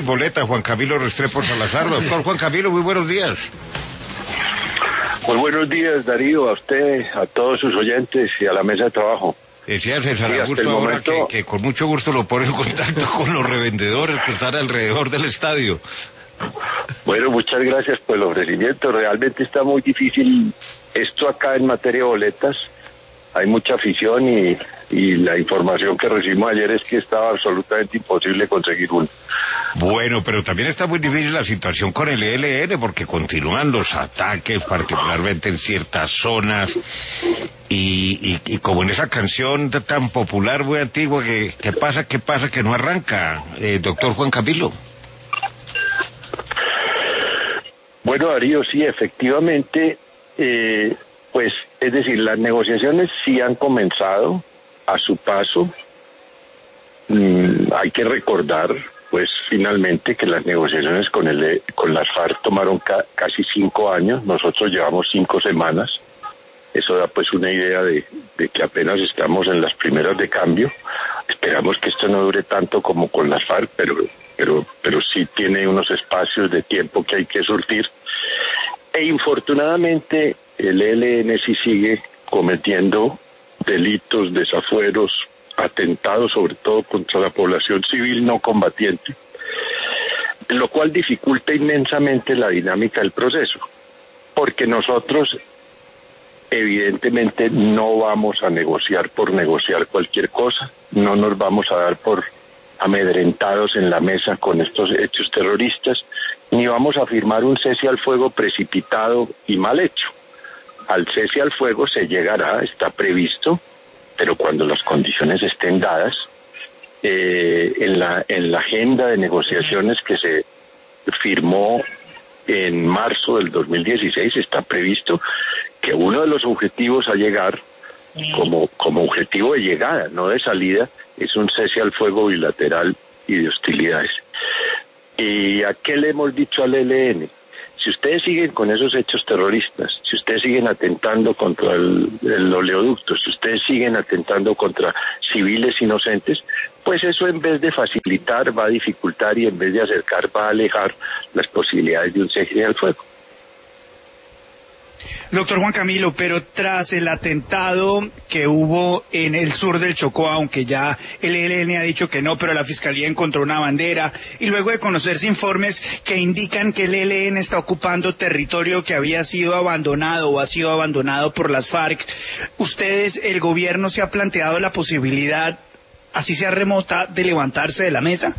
Boleta, Juan Camilo Restrepo Salazar. Doctor Juan Camilo, muy buenos días. Muy buenos días, Darío, a usted, a todos sus oyentes y a la mesa de trabajo. Decía César Augusto ahora que con mucho gusto lo pone en contacto con los revendedores que están alrededor del estadio. Bueno, muchas gracias por el ofrecimiento. Realmente está muy difícil esto acá en materia de boletas. Hay mucha afición y la información que recibimos ayer es que estaba absolutamente imposible conseguir uno. Bueno, pero también está muy difícil la situación con el ELN porque continúan los ataques, particularmente en ciertas zonas, y como en esa canción tan popular, muy antigua, ¿qué pasa que no arranca, doctor Juan Camilo? Bueno, Darío, sí, efectivamente, pues, es decir, las negociaciones sí han comenzado a su paso. Hay que recordar, pues, finalmente que las negociaciones con las FARC tomaron casi 5 años. Nosotros llevamos 5 semanas. Eso da, pues, una idea de que apenas estamos en las primeras de cambio. Esperamos que esto no dure tanto como con las FARC, pero sí tiene unos espacios de tiempo que hay que surtir. E infortunadamente el ELN sí sigue cometiendo delitos, desafueros, atentados sobre todo contra la población civil no combatiente, lo cual dificulta inmensamente la dinámica del proceso, porque nosotros evidentemente no vamos a negociar por negociar cualquier cosa, no nos vamos a dar por amedrentados en la mesa con estos hechos terroristas, ni vamos a firmar un cese al fuego precipitado y mal hecho. Al cese al fuego se llegará, está previsto, pero cuando las condiciones estén dadas, en la agenda de negociaciones que se firmó en marzo del 2016 está previsto que uno de los objetivos a llegar, como objetivo de llegada, no de salida, es un cese al fuego bilateral y de hostilidades. ¿Y a qué le hemos dicho al ELN? Si ustedes siguen con esos hechos terroristas, si ustedes siguen atentando contra el oleoducto, si ustedes siguen atentando contra civiles inocentes, pues eso en vez de facilitar va a dificultar y en vez de acercar va a alejar las posibilidades de un cese al fuego. Doctor Juan Camilo, pero tras el atentado que hubo en el sur del Chocó, aunque ya el ELN ha dicho que no, pero la Fiscalía encontró una bandera, y luego de conocerse informes que indican que el ELN está ocupando territorio que había sido abandonado o ha sido abandonado por las FARC, ¿ustedes, el gobierno, se ha planteado la posibilidad, así sea remota, de levantarse de la mesa?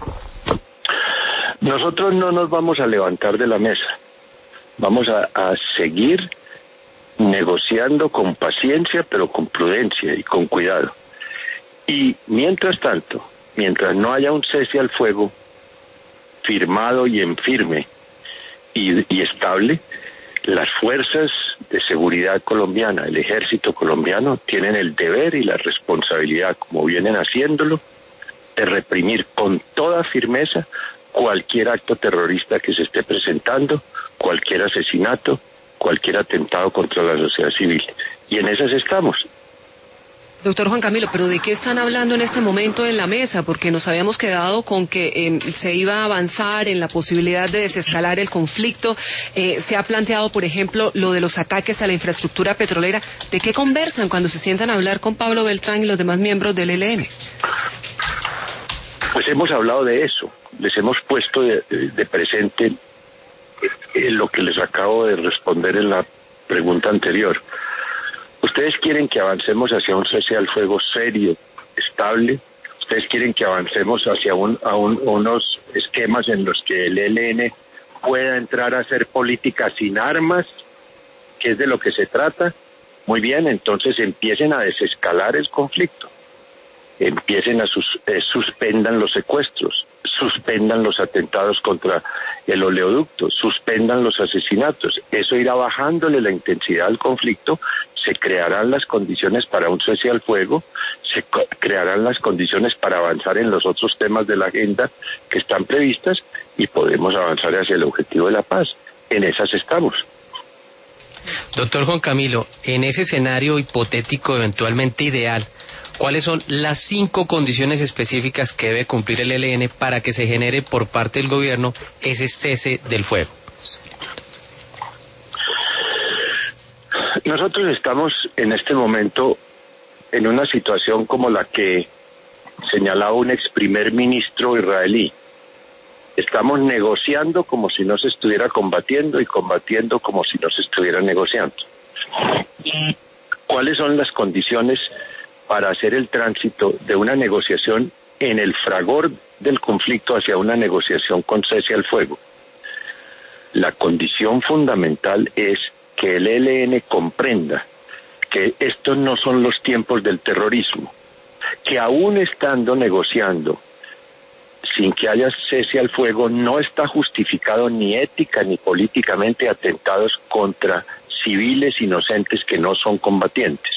Nosotros no nos vamos a levantar de la mesa. Vamos a seguir negociando con paciencia, pero con prudencia y con cuidado. Y mientras tanto, mientras no haya un cese al fuego firmado y en firme y estable, las fuerzas de seguridad colombiana, el ejército colombiano, tienen el deber y la responsabilidad, como vienen haciéndolo, de reprimir con toda firmeza cualquier acto terrorista que se esté presentando, cualquier asesinato, cualquier atentado contra la sociedad civil. Y en esas estamos. Doctor Juan Camilo, ¿pero de qué están hablando en este momento en la mesa? Porque nos habíamos quedado con que se iba a avanzar en la posibilidad de desescalar el conflicto. Se ha planteado, por ejemplo, lo de los ataques a la infraestructura petrolera. ¿De qué conversan cuando se sientan a hablar con Pablo Beltrán y los demás miembros del ELN? Pues hemos hablado de eso. Les hemos puesto de presente lo que les acabo de responder en la pregunta anterior. Ustedes quieren que avancemos hacia un cese al fuego serio, estable. Ustedes quieren que avancemos hacia unos esquemas en los que el ELN pueda entrar a hacer política sin armas, que es de lo que se trata. Muy bien, entonces empiecen a desescalar el conflicto. Empiecen suspendan los secuestros, suspendan los atentados contra el oleoducto, suspendan los asesinatos. Eso irá bajándole la intensidad al conflicto, se crearán las condiciones para un cese al fuego, se crearán las condiciones para avanzar en los otros temas de la agenda que están previstas y podemos avanzar hacia el objetivo de la paz. En esas estamos. Doctor Juan Camilo, en ese escenario hipotético eventualmente ideal, ¿cuáles son las 5 condiciones específicas que debe cumplir el ELN para que se genere por parte del gobierno ese cese del fuego? Nosotros estamos en este momento en una situación como la que señalaba un ex primer ministro israelí. Estamos negociando como si no se estuviera combatiendo y combatiendo como si no se estuviera negociando. ¿Cuáles son las condiciones para hacer el tránsito de una negociación en el fragor del conflicto hacia una negociación con cese al fuego? La condición fundamental es que el ELN comprenda que estos no son los tiempos del terrorismo, que aún estando negociando sin que haya cese al fuego no está justificado ni ética ni políticamente atentados contra civiles inocentes que no son combatientes.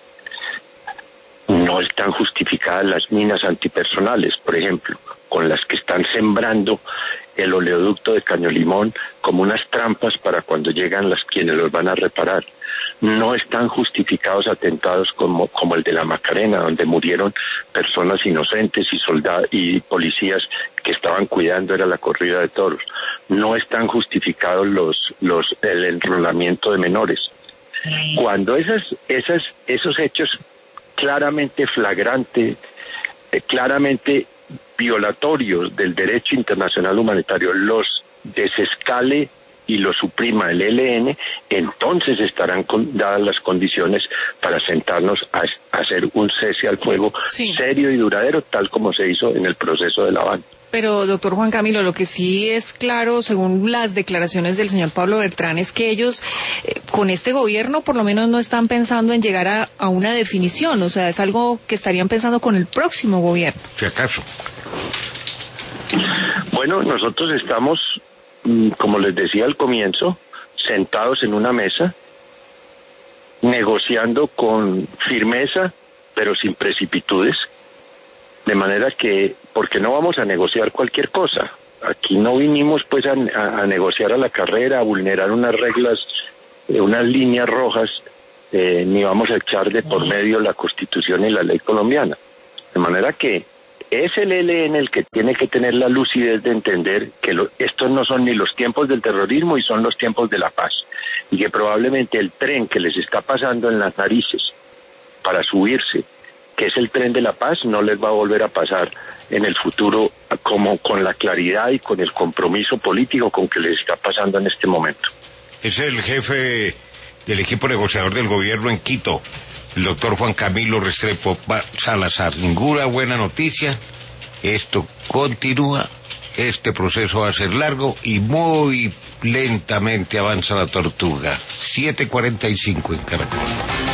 No están justificadas las minas antipersonales, por ejemplo, con las que están sembrando el oleoducto de Caño Limón como unas trampas para cuando llegan quienes los van a reparar. No están justificados atentados como el de la Macarena, donde murieron personas inocentes y soldados y policías que estaban cuidando, era la corrida de toros. No están justificados el enrolamiento de menores. Cuando esos hechos claramente flagrantes, claramente violatorios del derecho internacional humanitario los desescale y lo suprima el ELN, entonces estarán dadas las condiciones para sentarnos a hacer un cese al fuego serio y duradero, tal como se hizo en el proceso de La Habana. Pero, doctor Juan Camilo, lo que sí es claro, según las declaraciones del señor Pablo Bertrán, es que ellos, con este gobierno, por lo menos no están pensando en llegar a una definición. O sea, es algo que estarían pensando con el próximo gobierno. Si acaso. Bueno, nosotros estamos, como les decía al comienzo, sentados en una mesa, negociando con firmeza, pero sin precipitudes. De manera que, porque no vamos a negociar cualquier cosa. Aquí no vinimos pues a negociar a la carrera, a vulnerar unas reglas, unas líneas rojas, ni vamos a echar de por medio la Constitución y la ley colombiana. De manera que es el ELN el que tiene que tener la lucidez de entender que estos no son ni los tiempos del terrorismo y son los tiempos de la paz. Y que probablemente el tren que les está pasando en las narices para subirse, que es el tren de la paz, no les va a volver a pasar en el futuro como con la claridad y con el compromiso político con que les está pasando en este momento. Es el jefe del equipo negociador del gobierno en Quito, el doctor Juan Camilo Restrepo Salazar. Ninguna buena noticia, esto continúa, este proceso va a ser largo y muy lentamente avanza la tortuga. 7:45 en Caracol.